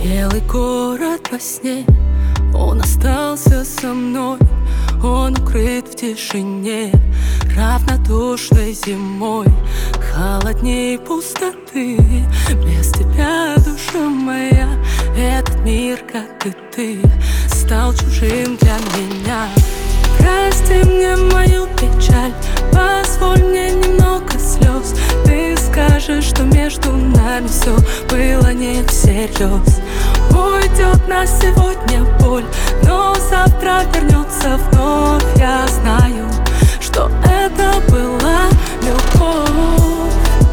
Белый город во сне, он остался со мной. Он укрыт в тишине, равнодушной зимой. Холодней пустоты, без тебя, душа моя. Этот мир, как и ты, стал чужим для меня. Прости мне мою печаль, позволь мне немного слез. Ты скажешь, что между нами все было не всерьез. Уйдет на сегодня боль, но завтра вернется вновь. Я знаю, что это была любовь,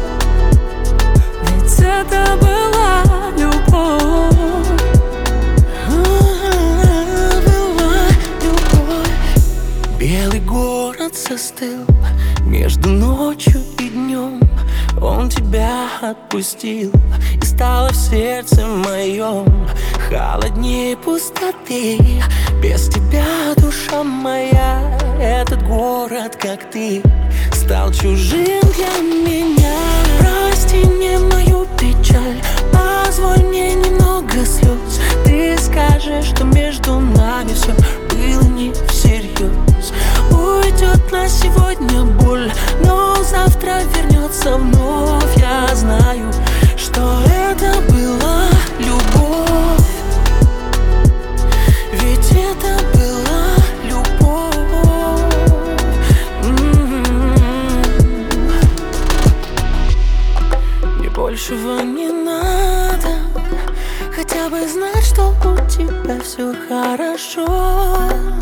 ведь это была любовь. Была любовь. Белый город застыл между ночью и днем. Он тебя отпустил, и стало в сердце моем холоднее пустоты. Без тебя, душа моя, этот город, как ты, стал чужим для меня. Прости мне мою печаль, позволь мне немного слез. Ты скажешь, что между нами все было не всерьез. Уйдет на сегодня боль, но завтра вернется вновь. Я знаю, что это была любовь, ведь это была любовь. Мне большего не надо, хотя бы знать, что у тебя все хорошо.